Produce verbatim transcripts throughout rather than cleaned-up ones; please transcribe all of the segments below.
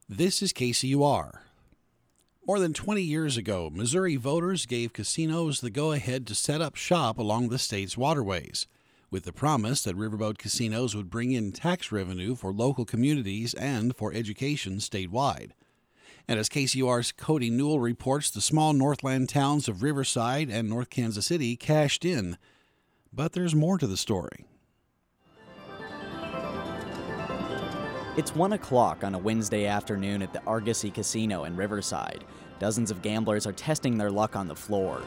This is K C U R. More than twenty years ago, Missouri voters gave casinos the go-ahead to set up shop along the state's waterways, with the promise that riverboat casinos would bring in tax revenue for local communities and for education statewide. And as K C U R's Cody Newell reports, the small Northland towns of Riverside and North Kansas City cashed in. But there's more to the story. It's one o'clock on a Wednesday afternoon at the Argosy Casino in Riverside. Dozens of gamblers are testing their luck on the floor.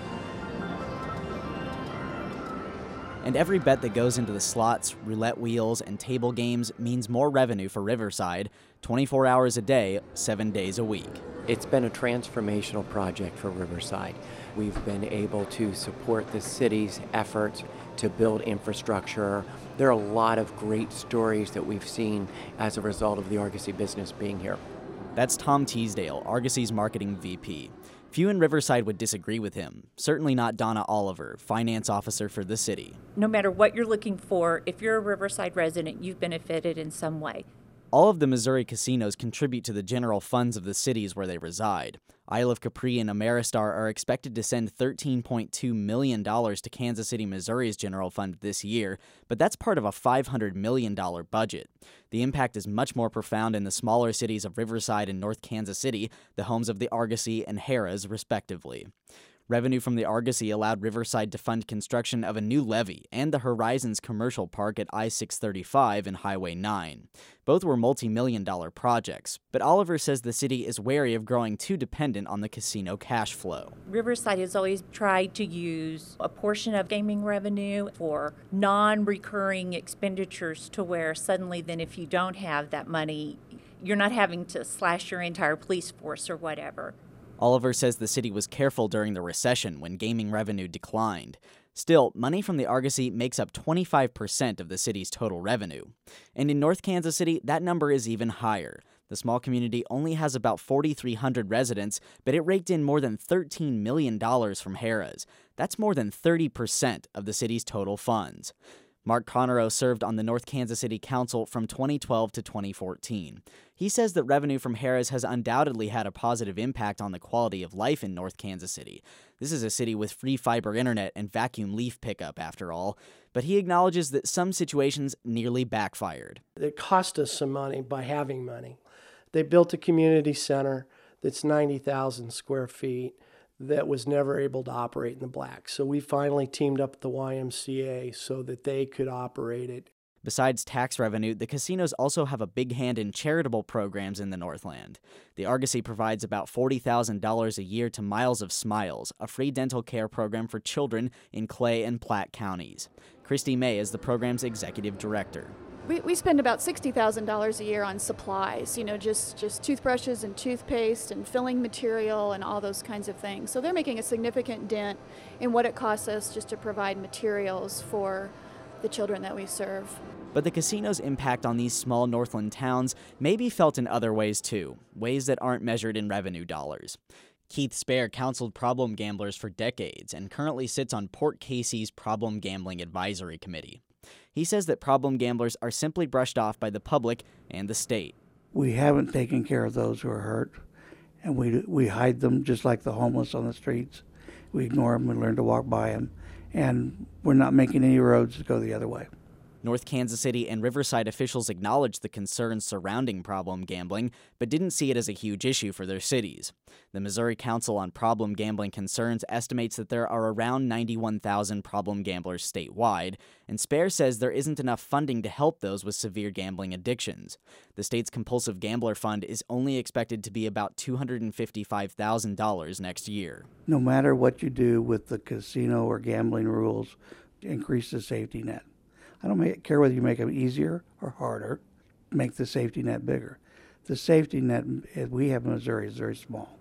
And every bet that goes into the slots, roulette wheels, and table games means more revenue for Riverside, twenty-four hours a day, seven days a week. It's been a transformational project for Riverside. We've been able to support the city's efforts to build infrastructure. There are a lot of great stories that we've seen as a result of the Argosy business being here. That's Tom Teasdale, Argosy's marketing V P. Few in Riverside would disagree with him. Certainly not Donna Oliver, finance officer for the city. No matter what you're looking for, if you're a Riverside resident, you've benefited in some way. All of the Missouri casinos contribute to the general funds of the cities where they reside. Isle of Capri and Ameristar are expected to send thirteen point two million dollars to Kansas City, Missouri's general fund this year, but that's part of a five hundred million dollars budget. The impact is much more profound in the smaller cities of Riverside and North Kansas City, the homes of the Argosy and Harrah's, respectively. Revenue from the Argosy allowed Riverside to fund construction of a new levee and the Horizons Commercial Park at I six thirty-five and Highway nine. Both were multi-million dollar projects, but Oliver says the city is wary of growing too dependent on the casino cash flow. Riverside has always tried to use a portion of gaming revenue for non-recurring expenditures to where suddenly then if you don't have that money, you're not having to slash your entire police force or whatever. Oliver says the city was careful during the recession when gaming revenue declined. Still, money from the Argosy makes up twenty-five percent of the city's total revenue. And in North Kansas City, that number is even higher. The small community only has about forty-three hundred residents, but it raked in more than thirteen million dollars from Harrah's. That's more than thirty percent of the city's total funds. Mark Connerow served on the North Kansas City Council from twenty twelve to twenty fourteen. He says that revenue from Harrah's has undoubtedly had a positive impact on the quality of life in North Kansas City. This is a city with free fiber internet and vacuum leaf pickup, after all. But he acknowledges that some situations nearly backfired. It cost us some money by having money. They built a community center that's ninety thousand square feet. That was never able to operate in the black. So we finally teamed up with the Y M C A so that they could operate it. Besides tax revenue, the casinos also have a big hand in charitable programs in the Northland. The Argosy provides about forty thousand dollars a year to Miles of Smiles, a free dental care program for children in Clay and Platte counties. Christy May is the program's executive director. We, we spend about sixty thousand dollars a year on supplies, you know, just, just toothbrushes and toothpaste and filling material and all those kinds of things. So they're making a significant dent in what it costs us just to provide materials for the children that we serve. But the casino's impact on these small Northland towns may be felt in other ways too, ways that aren't measured in revenue dollars. Keith Spare counseled problem gamblers for decades and currently sits on Port Casey's Problem Gambling Advisory Committee. He says that problem gamblers are simply brushed off by the public and the state. We haven't taken care of those who are hurt, and we we hide them just like the homeless on the streets. We ignore them, we learn to walk by them, and we're not making any roads to go the other way. North Kansas City and Riverside officials acknowledged the concerns surrounding problem gambling, but didn't see it as a huge issue for their cities. The Missouri Council on Problem Gambling Concerns estimates that there are around ninety-one thousand problem gamblers statewide, and Spare says there isn't enough funding to help those with severe gambling addictions. The state's compulsive gambler fund is only expected to be about two hundred fifty-five thousand dollars next year. No matter what you do with the casino or gambling rules, increase the safety net. I don't make, care whether you make them easier or harder, make the safety net bigger. The safety net we have in Missouri is very small.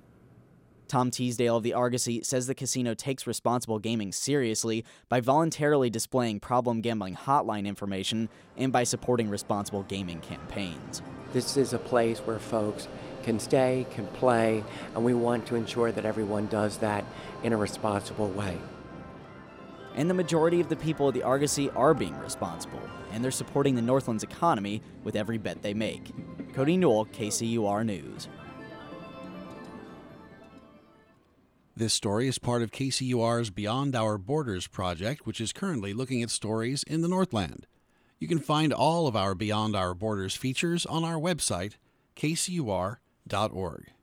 Tom Teasdale of the Argosy says the casino takes responsible gaming seriously by voluntarily displaying problem gambling hotline information and by supporting responsible gaming campaigns. This is a place where folks can stay, can play, and we want to ensure that everyone does that in a responsible way. And the majority of the people of the Argosy are being responsible, and they're supporting the Northlands economy with every bet they make. Cody Newell, K C U R News. This story is part of K C U R's Beyond Our Borders project, which is currently looking at stories in the Northland. You can find all of our Beyond Our Borders features on our website, k c u r dot org.